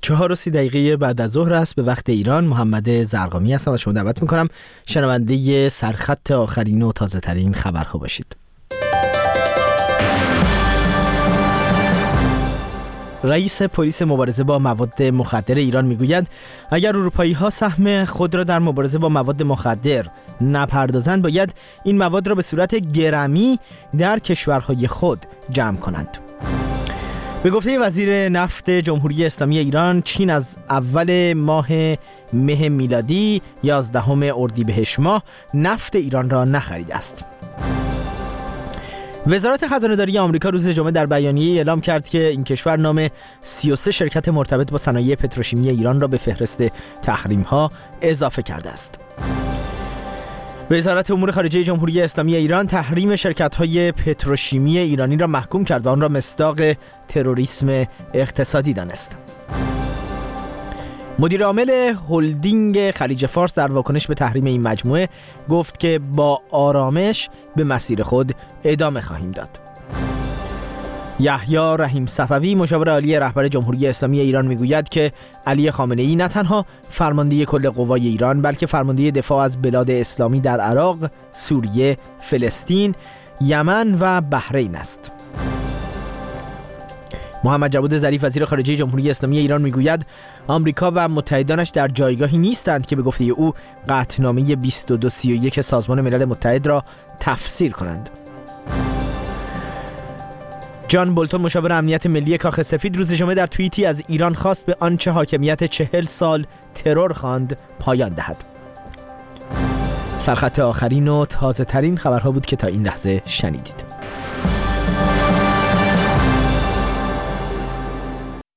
4:30 بعد از ظهر است به وقت ایران. محمد زرقامی هستم و شما دعوت میکنم شنونده سرخط آخرین و تازه ترین خبرها باشید. رئیس پلیس مبارزه با مواد مخدر ایران میگوید اگر اروپایی‌ها سهم خود را در مبارزه با مواد مخدر نپردازند باید این مواد را به صورت گرمی در کشورهای خود جمع کنند. به گفته وزیر نفت جمهوری اسلامی ایران، چین از اول ماه مه میلادی 11 اردیبهشت ماه نفت ایران را نخریده است. وزارت خزانه‌داری آمریکا روز جمعه در بیانیه‌ای اعلام کرد که این کشور نام 33 شرکت مرتبط با صنایع پتروشیمی ایران را به فهرست تحریم‌ها اضافه کرده است. وزارت امور خارجه جمهوری اسلامی ایران تحریم شرکت‌های پتروشیمی ایرانی را محکوم کرد و آن را مصداق تروریسم اقتصادی دانست. مدیر عامل هلدینگ خلیج فارس در واکنش به تحریم این مجموعه گفت که با آرامش به مسیر خود ادامه خواهیم داد. یحیی رحیم صفوی مشاور عالی رهبر جمهوری اسلامی ایران میگوید که علی خامنه‌ای نه تنها فرمانده کل قوای ایران بلکه فرمانده دفاع از بلاد اسلامی در عراق، سوریه، فلسطین، یمن و بحرین است. محمد جواد ظریف وزیر خارجه جمهوری اسلامی ایران میگوید آمریکا و متحدانش در جایگاهی نیستند که به گفته او قطعنامه 2231 سازمان ملل متحد را تفسیر کنند. جان بولتون مشاور امنیت ملی کاخ سفید روز جمعه در توییتی از ایران خواست به آنچه حاکمیت 40 سال ترور خواند پایان دهد. سرخط آخرین و تازه ترین خبرها بود که تا این لحظه شنیدید.